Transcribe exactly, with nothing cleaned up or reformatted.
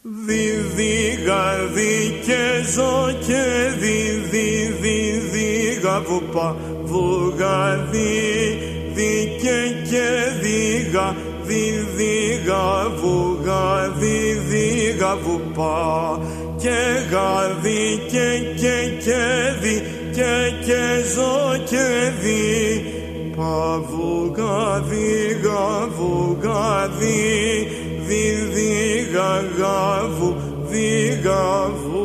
Δι, γα, δι και ζω και δι, δι, δι, δι, γα, βου, πα, βου, γα, δι, δι και και δι, γα, δι, δι, γα, βου, γα, δι, δι, γα, βου, πα, και γα, δι και και και δι, και και ζω και δι, πα, βου, γα, δι, γα, βου, γα, δι, δι, δι, γα, γα, βου, δι, γα, βου.